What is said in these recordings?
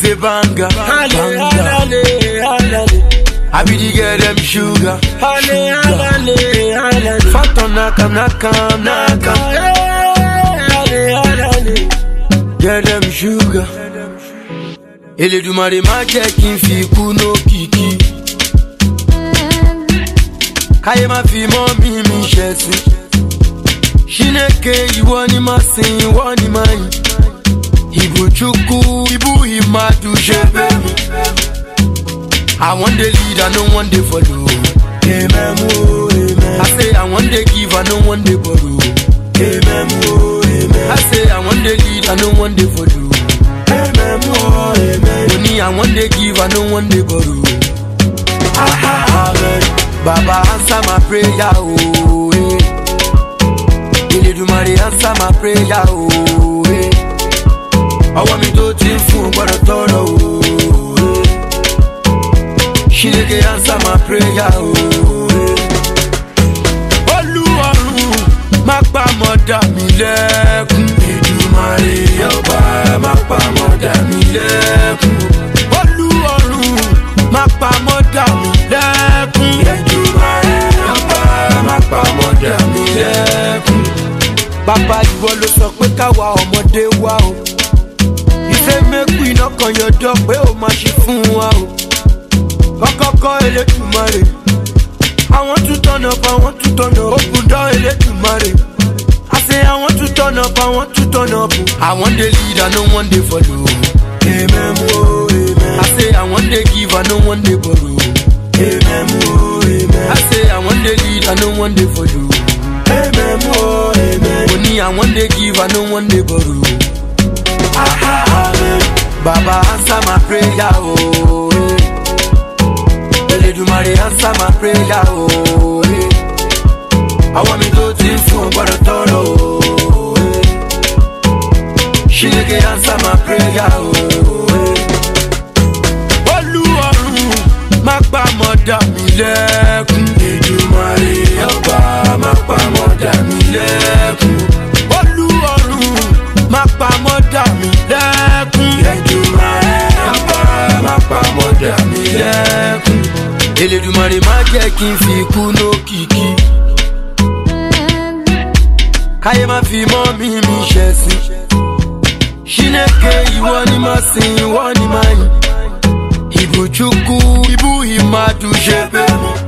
is a banger. I be the girl them sugar. Phantom nakam. Girl them sugar. Ele du mari ma check-in fi kuno kiki. Kaye ma fi mommy mi shesi. Shineke iwo ni masin iwo ni mai. Ibu chuku ibu imadu shebe. I want the lead, I don't want the follow. Amen, oh, amen. I say I want the give, I don't want the borrow. Amen, oh, amen. I say I want the lead, I don't want the follow. Amen, oh, amen. Money I want the give, I don't want the borrow. Amen. Baba answer my prayer, oh, eh. Eledumare answer my prayer, oh, eh. I want me to think for but I thought, oh. She dey answer my prayer, oh. Olúwarun má pa mọ̀dà mi lẹ́kún. Èdùmàrè ọba má pa mọ̀dà mi lẹ́kún. Olúwarun má pa mọ̀dà mi lẹ́kún. Èdùmàrè ọba má pa mọ̀dà mi lẹ́kún. Bàbá ìwọ ló sọ pé káwa ọmọdé wá o. Ìfẹ́ mẹ́kù iná kan yọjọ́ pé ó máa ṣe fún wa o. Kọ́kọ́kọ́ Elédùmarè. I want to turn up, I want to turn up. Open door Elédùmarè. I say I want to turn up, I want to turn up. I want the lead, I don't want the follow. Amen, oh, amen. I say I want the give, I don't want the borrow. Amen, oh, amen. I say I want the lead, I don't want the follow. Amen, oh, amen. Money I want the give, I don't want the borrow. Amen. Baba answer my prayer, oh. Eledumare answer my prayer, oh, eh. I want me to think for but I thought, oh, eh. She dey answer my prayer, oh, eh. Olúwarun má pa mọ̀dà mi lẹ́kún. Èdùmàrè ọba má pa mọ̀dà mi lẹ́kún. Olúwarun má pa mọ̀dà mi lẹ́kún. Èdùmàrè ọba má pa mọ̀dà mi lẹ́kún. Elédùmarè má jẹ́ kí n fi kuno kiki. Káyé má fi mommy mi ṣẹ̀sín. Shineke ìwọ ni masin ìwọ ni mai. Ibu chuku ibu imadu ṣebe.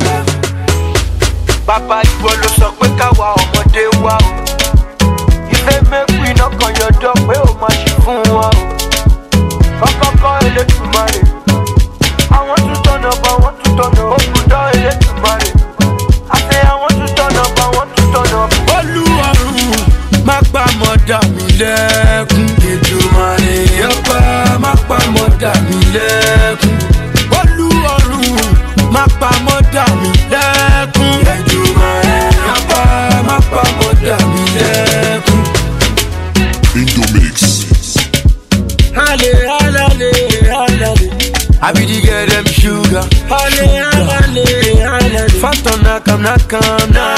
Bàbá ìwọ ló sọ pé káwa ọmọdé wá o. Ìfẹ́ mẹ́kù iná kan yọjọ́ pé ó máa ṣe fún wa o. Kọ́kọ́kọ́ Elédùmarè. I want to turn up, I want to turn up. Open door Elédùmarè. I say I want to turn up, I want to turn up. Olúwarun má pa mọ̀dà mi lẹ́kún. Èdùmàrè ọba má pa mọ̀dà mi lẹ́kún. Olúwarun má pa mọ̀dà mi lẹ́kún. Èdùmàrè ọba má pa mọ̀dà mi lẹ́kún. Indomix. Hale. I be the girl them sugar. Phantom nakam.